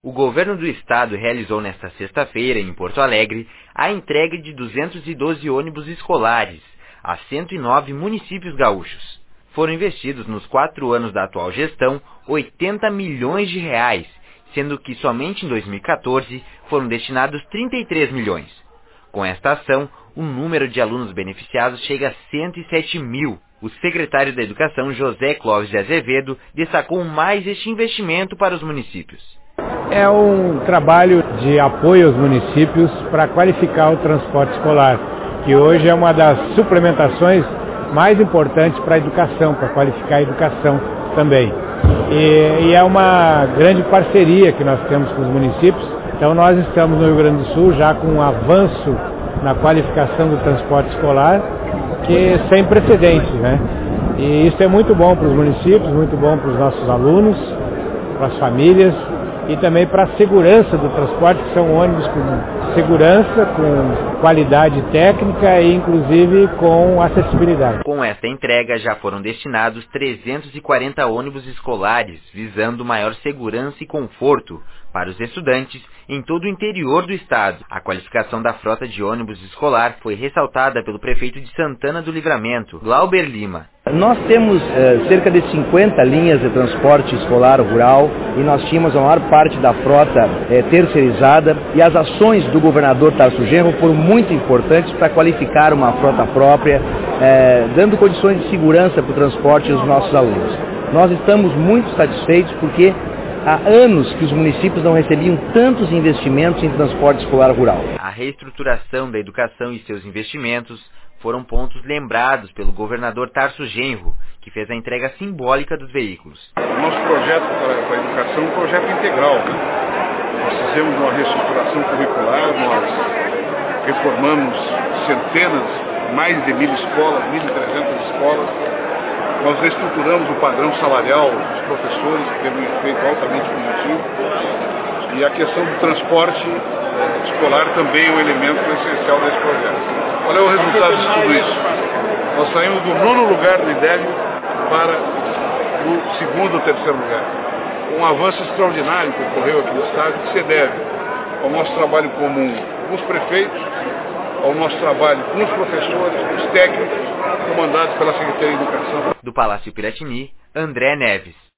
O governo do estado realizou nesta sexta-feira, em Porto Alegre, a entrega de 212 ônibus escolares a 109 municípios gaúchos. Foram investidos nos 4 anos da atual gestão 80 milhões de reais, sendo que somente em 2014 foram destinados 33 milhões. Com esta ação, o número de alunos beneficiados chega a 107 mil. O secretário da Educação, José Clóvis de Azevedo, destacou mais este investimento para os municípios. É um trabalho de apoio aos municípios para qualificar o transporte escolar, que hoje é uma das suplementações mais importantes para a educação, para qualificar a educação também. E é uma grande parceria que nós temos com os municípios. Então nós estamos no Rio Grande do Sul já com um avanço na qualificação do transporte escolar que é sem precedentes, né? E isso é muito bom para os municípios, muito bom para os nossos alunos, para as famílias e também para a segurança do transporte, que são ônibus com segurança, com qualidade técnica e inclusive com acessibilidade. Com esta entrega já foram destinados 340 ônibus escolares, visando maior segurança e conforto para os estudantes em todo o interior do estado. A qualificação da frota de ônibus escolar foi ressaltada pelo prefeito de Santana do Livramento, Glauber Lima. Nós temos cerca de 50 linhas de transporte escolar rural e nós tínhamos a maior parte da frota terceirizada, e as ações do governador Tarso Genro foram muito importantes para qualificar uma frota própria, dando condições de segurança para o transporte dos nossos alunos. Nós estamos muito satisfeitos porque há anos que os municípios não recebiam tantos investimentos em transporte escolar rural. A reestruturação da educação e seus investimentos foram pontos lembrados pelo governador Tarso Genro, que fez a entrega simbólica dos veículos. O nosso projeto para a educação é um projeto integral, né? Nós fizemos uma reestruturação curricular, nós reformamos mais de 1.000 escolas, 1.300 escolas. Nós reestruturamos o padrão salarial dos professores, que teve um efeito altamente positivo. E a questão do transporte escolar também é um elemento essencial desse projeto. Qual é o resultado de tudo isso? Nós saímos do 9º lugar do IDEB para o 2º ou 3º lugar. Um avanço extraordinário que ocorreu aqui no estado, que se deve ao nosso trabalho comum com os prefeitos, ao nosso trabalho com os professores, com os técnicos, comandados pela Secretaria de Educação. Do Palácio Piratini, André Neves.